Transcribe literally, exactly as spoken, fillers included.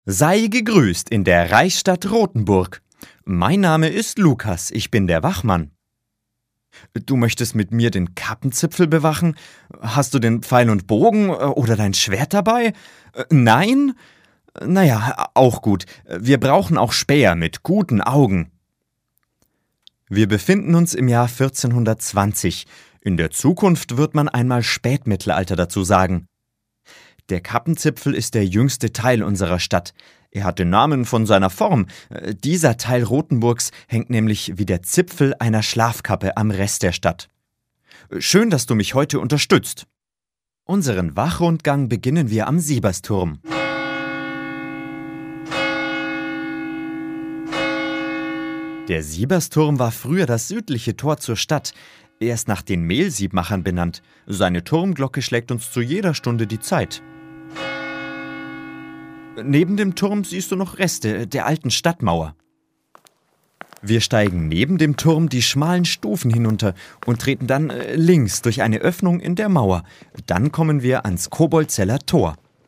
Sei gegrüßt in der Reichsstadt Rothenburg. Mein Name ist Lukas, ich bin der Wachmann. Du möchtest mit mir den Kappenzipfel bewachen? Hast du den Pfeil und Bogen oder dein Schwert dabei? Nein? Naja, auch gut. Wir brauchen auch Späher mit guten Augen. Wir befinden uns im Jahr vierzehnhundertzwanzig. In der Zukunft wird man einmal Spätmittelalter dazu sagen. Der Kappenzipfel ist der jüngste Teil unserer Stadt. Er hat den Namen von seiner Form. Dieser Teil Rothenburgs hängt nämlich wie der Zipfel einer Schlafkappe am Rest der Stadt. Schön, dass du mich heute unterstützt. Unseren Wachrundgang beginnen wir am Siebersturm. Der Siebersturm war früher das südliche Tor zur Stadt. Er ist nach den Mehlsiebmachern benannt. Seine Turmglocke schlägt uns zu jeder Stunde die Zeit. Neben dem Turm siehst du noch Reste der alten Stadtmauer. Wir steigen neben dem Turm die schmalen Stufen hinunter und treten dann links durch eine Öffnung in der Mauer. Dann kommen wir ans Koboldzeller Tor.